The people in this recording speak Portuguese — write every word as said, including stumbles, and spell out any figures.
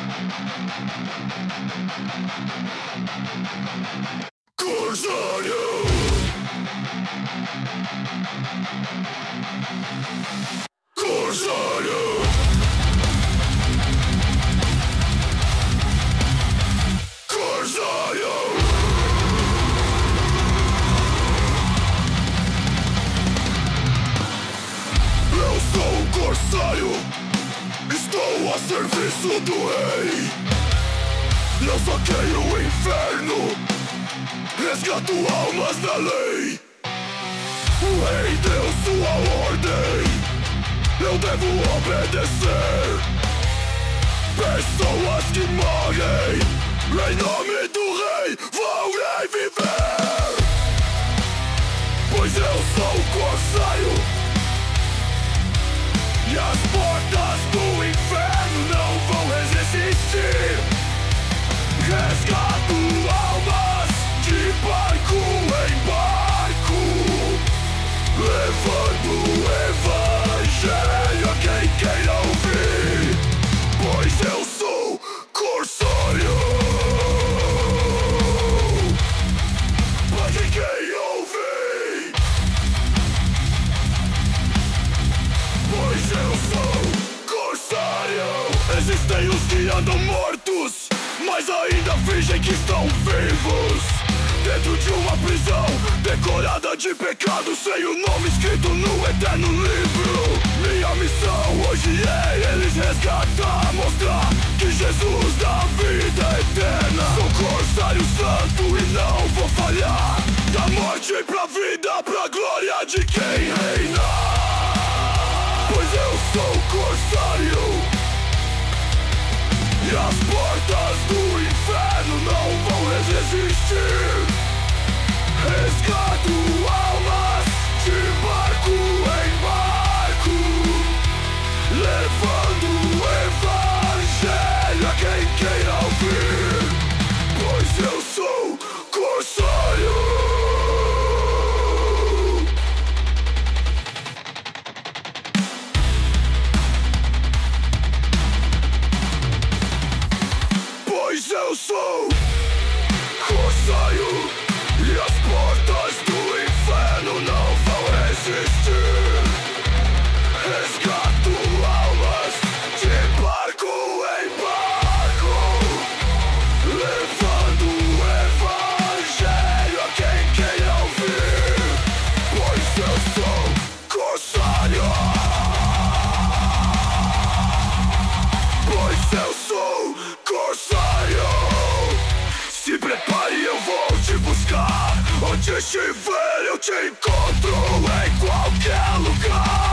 Corsário! Corsário! Corsário! Eu sou um corsário, estou a serviço do rei. Eu saqueio o inferno, resgato almas da lei. O rei deu sua ordem, eu devo obedecer. Pessoas que morrem, em nome do rei, vão reviver. Pois eu sou o corsário, e as portas do inferno não vão resistir. Resgato almas de barco em barco, levando o evangelho a quem queira ouvir. Pois eu sou corsário, pra quem queira ouvir. Pois eu sou corsário. Existem os que andam mortos, mas ainda fingem que estão vivos, dentro de uma prisão decorada de pecados, sem o nome escrito no eterno livro. Minha missão hoje é eles resgatar, mostrar que Jesus dá vida eterna. Sou corsário santo e não vou falhar, da morte pra vida, pra glória de quem reina. Pois eu sou corsário, e as portas do inferno não vão resistir. Resgato almas de barco em barco, levando o evangelho a quem queira ouvir. Pois eu sou corsário. Pois eu sou corsário, e as portas do inferno não vão resistir. Resgato almas de barco em barco, levando o evangelho a quem queira ouvir. Pois eu sou corsário. Pois eu sou corsário. Se prepare, eu vou te buscar. Onde estiver eu te encontro, em qualquer lugar.